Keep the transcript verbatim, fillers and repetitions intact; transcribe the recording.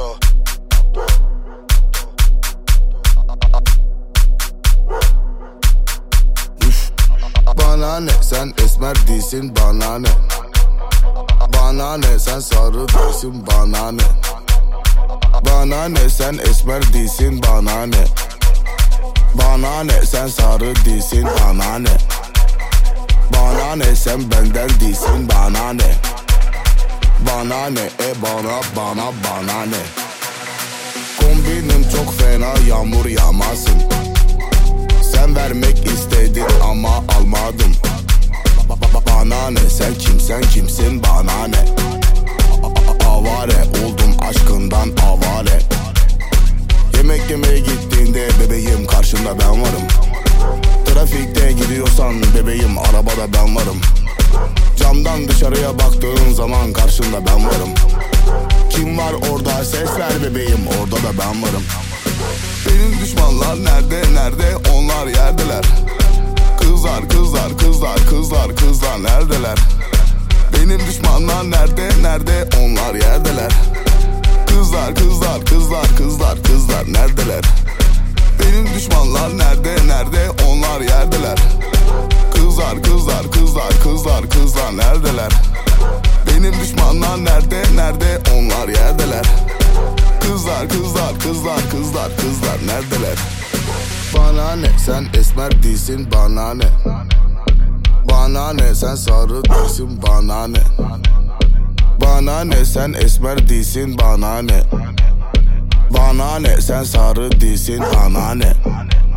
Bana ne, sen esmer değilsin, bana ne? Bana ne, sen sarı değilsin, bana ne? Bana ne, sen esmer değilsin, bana ne? Bana ne, sen sarı değilsin, bana ne? Bana ne, sen benden değilsin, bana ne? Bana ne, e bana bana bana ne? Kombinim çok fena, yağmur yağmasın. Sen vermek istedin ama almadım. Bana ne, sen kimsen kimsin, bana ne? Avare oldum aşkından avare. Yemek yemeye gittiğinde bebeğim karşında ben varım. Trafikte gidiyorsan bebeğim arabada ben varım. Camdan dışarıya baktığın zaman karşında ben varım. Kim var orada, ses ver bebeğim, orada da ben varım. Benim düşmanlar nerede nerede, onlar yerdeler. Kızlar kızlar kızlar kızlar kızlar neredeler? Benim düşmanlar nerede nerede, onlar yerdeler. Kızlar kızlar kızlar kızlar kızlar neredeler? Benim düşmanlar nerede nerede, onlar yerdeler. Kızlar kızlar kızlar kızlar kızlar neredeler? Benim düşmanlar nerede nerede, onlar yerdeler. Kızlar kızlar kızlar kızlar kızlar neredeler? Bana ne, sen esmer değilsin, bana ne? Bana ne, sen sarı değilsin, bana ne? Bana ne, sen esmer değilsin, bana ne? Bana ne, sen sarı değilsin, bana ne?